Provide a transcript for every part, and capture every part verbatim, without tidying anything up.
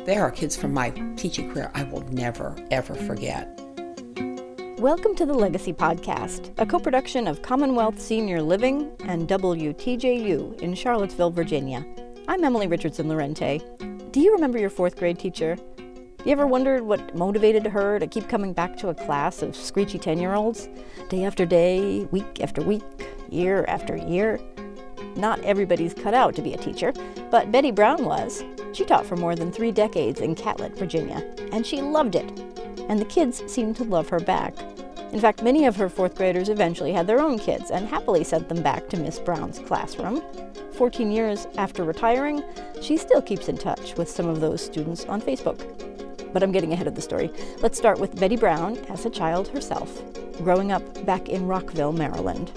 There are kids from my teaching career I will never, ever forget. Welcome to the Legacy Podcast, a co-production of Commonwealth Senior Living and W T J U in Charlottesville, Virginia. I'm Emily Richardson-Lorente. Do you remember your fourth grade teacher? You ever wondered what motivated her to keep coming back to a class of screechy ten-year-olds? Day after day, week after week, year after year? Not everybody's cut out to be a teacher, but Betty Brown was. She taught for more than three decades in Catlett, Virginia, and she loved it. And the kids seemed to love her back. In fact, many of her fourth graders eventually had their own kids and happily sent them back to Miss Brown's classroom. Fourteen years after retiring, she still keeps in touch with some of those students on Facebook. But I'm getting ahead of the story. Let's start with Betty Brown as a child herself, growing up back in Rockville, Maryland.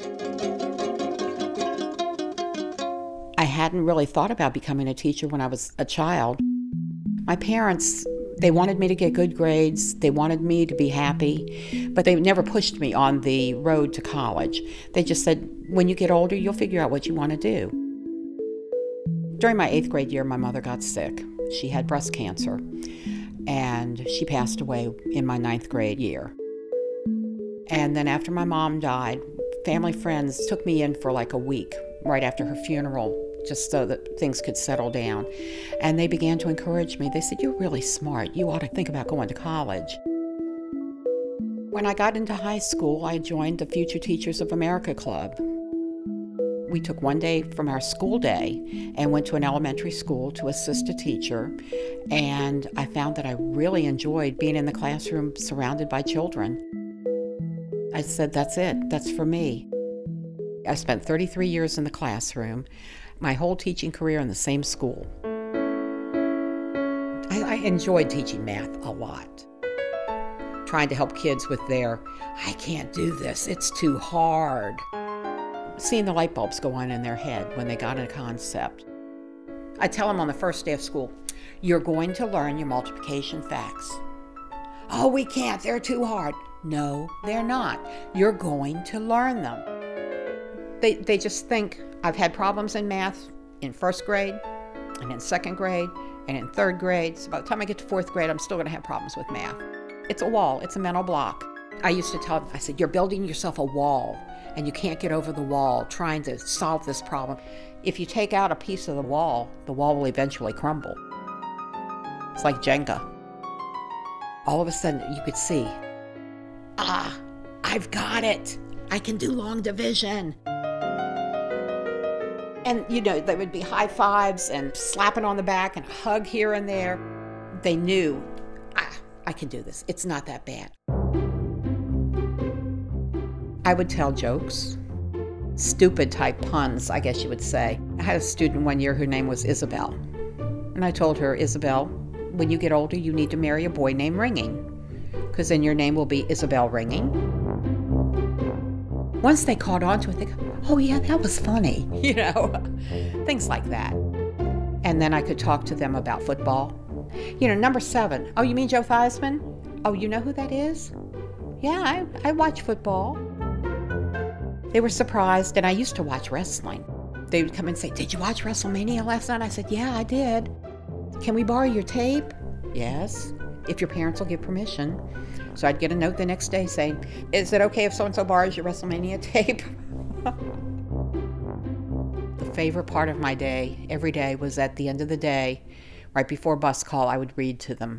I hadn't really thought about becoming a teacher when I was a child. My parents, they wanted me to get good grades, they wanted me to be happy, but they never pushed me on the road to college. They just said, when you get older, you'll figure out what you want to do. During my eighth grade year, my mother got sick. She had breast cancer, and she passed away in my ninth grade year. And then after my mom died, family friends took me in for like a week right after her funeral, just so that things could settle down. And they began to encourage me. They said, you're really smart. You ought to think about going to college. When I got into high school, I joined the Future Teachers of America Club. We took one day from our school day and went to an elementary school to assist a teacher. And I found that I really enjoyed being in the classroom surrounded by children. I said, that's it. That's for me. I spent thirty-three years in the classroom, my whole teaching career in the same school. I, I enjoyed teaching math a lot. Trying to help kids with their, I can't do this, it's too hard. Seeing the light bulbs go on in their head when they got a concept. I tell them on the first day of school, you're going to learn your multiplication facts. Oh, we can't, they're too hard. No, they're not. You're going to learn them. They they just think I've had problems in math in first grade and in second grade and in third grade. So by the time I get to fourth grade, I'm still going to have problems with math. It's a wall. It's a mental block. I used to tell them, I said, you're building yourself a wall and you can't get over the wall trying to solve this problem. If you take out a piece of the wall, the wall will eventually crumble. It's like Jenga. All of a sudden you could see, ah, I've got it. I can do long division. And, you know, there would be high fives and slapping on the back and a hug here and there. They knew, ah, I can do this. It's not that bad. I would tell jokes, stupid type puns, I guess you would say. I had a student one year, her name was Isabel. And I told her, Isabel, when you get older, you need to marry a boy named Ringing, because then your name will be Isabel Ringing. Once they caught on to it, they go, oh yeah, that was funny, you know, things like that. And then I could talk to them about football. You know, number seven, oh, you mean Joe Theismann? Oh, you know who that is? Yeah, I, I watch football. They were surprised, and I used to watch wrestling. They would come and say, did you watch WrestleMania last night? I said, yeah, I did. Can we borrow your tape? Yes, if your parents will give permission. So I'd get a note the next day saying, is it okay if so-and-so borrows your WrestleMania tape? The favorite part of my day, every day, was at the end of the day, right before bus call, I would read to them.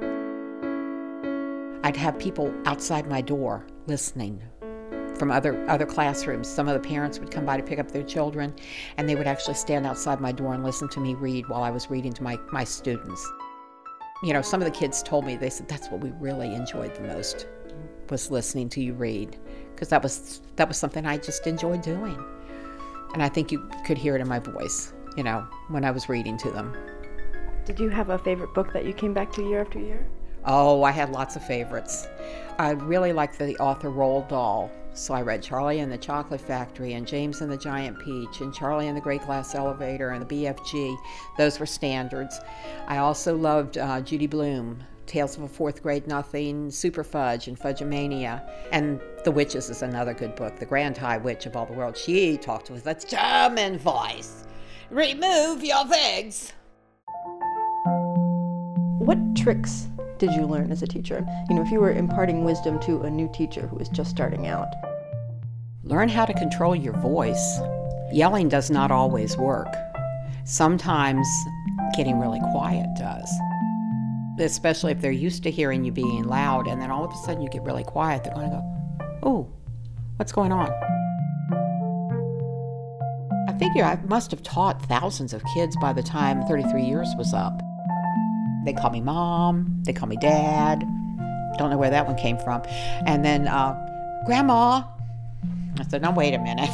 I'd have people outside my door listening from other, other classrooms. Some of the parents would come by to pick up their children, and they would actually stand outside my door and listen to me read while I was reading to my, my students. You know, some of the kids told me, they said, that's what we really enjoyed the most, was listening to you read, because that was that was something I just enjoyed doing. And I think you could hear it in my voice, you know, when I was reading to them. Did you have a favorite book that you came back to year after year? Oh, I had lots of favorites. I really liked the author Roald Dahl. So I read Charlie and the Chocolate Factory and James and the Giant Peach and Charlie and the Great Glass Elevator and the B F G. Those were standards. I also loved uh, Judy Blume, Tales of a Fourth Grade Nothing, Super Fudge and Fudge-mania. And The Witches is another good book. The Grand High Witch of all the world. She talked with a German voice. Remove your wigs. tricks did you learn as a teacher? You know, if you were imparting wisdom to a new teacher who was just starting out. Learn how to control your voice. Yelling does not always work. Sometimes getting really quiet does. Especially if they're used to hearing you being loud, and then all of a sudden you get really quiet, they're going to go, "Ooh, what's going on?" I figure I must have taught thousands of kids by the time thirty-three years was up. They call me Mom, they call me Dad. Don't know where that one came from. And then, uh, Grandma. I said, "Now wait a minute."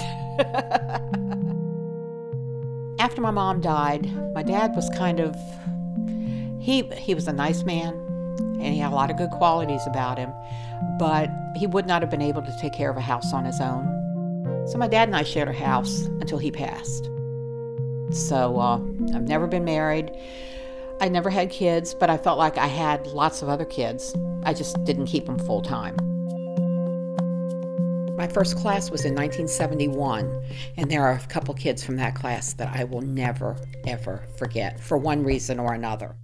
After my mom died, my dad was kind of, he he was a nice man, and he had a lot of good qualities about him, but he would not have been able to take care of a house on his own. So my dad and I shared a house until he passed. So uh, I've never been married. I never had kids, but I felt like I had lots of other kids. I just didn't keep them full time. My first class was in nineteen seventy-one, and there are a couple kids from that class that I will never, ever forget for one reason or another.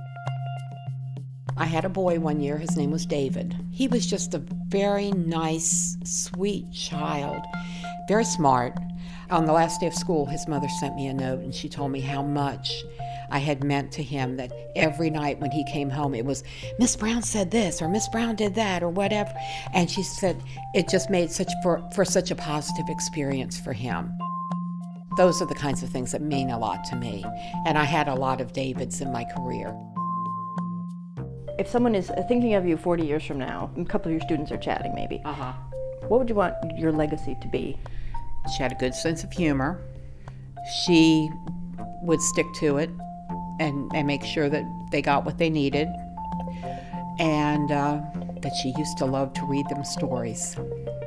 I had a boy one year. His name was David. He was just a very nice, sweet child, very smart. On the last day of school, his mother sent me a note, and she told me how much I had meant to him, that every night when he came home, it was, "Miss Brown said this," or "Miss Brown did that," or whatever. And she said it just made such for, for such a positive experience for him. Those are the kinds of things that mean a lot to me. And I had a lot of Davids in my career. If someone is thinking of you forty years from now, a couple of your students are chatting maybe, Uh-huh. what would you want your legacy to be? She had a good sense of humor. She would stick to it and, and make sure that they got what they needed. And uh, that she used to love to read them stories.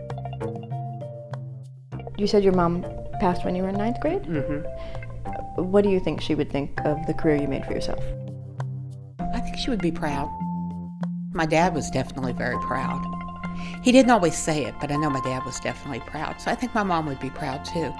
You said your mom passed when you were in ninth grade? Mm-hmm. What do you think she would think of the career you made for yourself? I think she would be proud. My dad was definitely very proud. He didn't always say it, but I know my dad was definitely proud. So I think my mom would be proud too.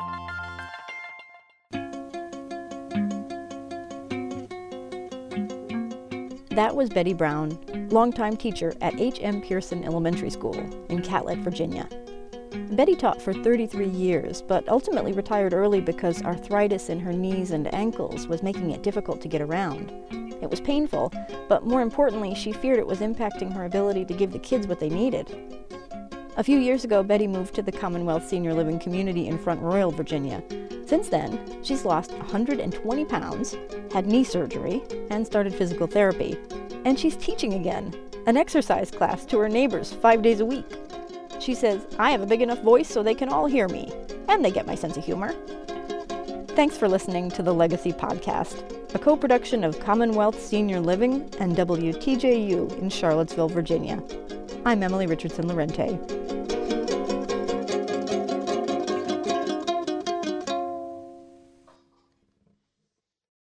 That was Betty Brown, longtime teacher at H M Pearson Elementary School in Catlett, Virginia. Betty taught for thirty-three years, but ultimately retired early because arthritis in her knees and ankles was making it difficult to get around. It was painful, but more importantly, she feared it was impacting her ability to give the kids what they needed. A few years ago, Betty moved to the Commonwealth Senior Living community in Front Royal, Virginia. Since then, she's lost one hundred twenty pounds, had knee surgery, and started physical therapy. And she's teaching again, an exercise class to her neighbors five days a week. She says, "I have a big enough voice so they can all hear me, and they get my sense of humor." Thanks for listening to the Legacy Podcast, a co-production of Commonwealth Senior Living and W T J U in Charlottesville, Virginia. I'm Emily Richardson Lorente.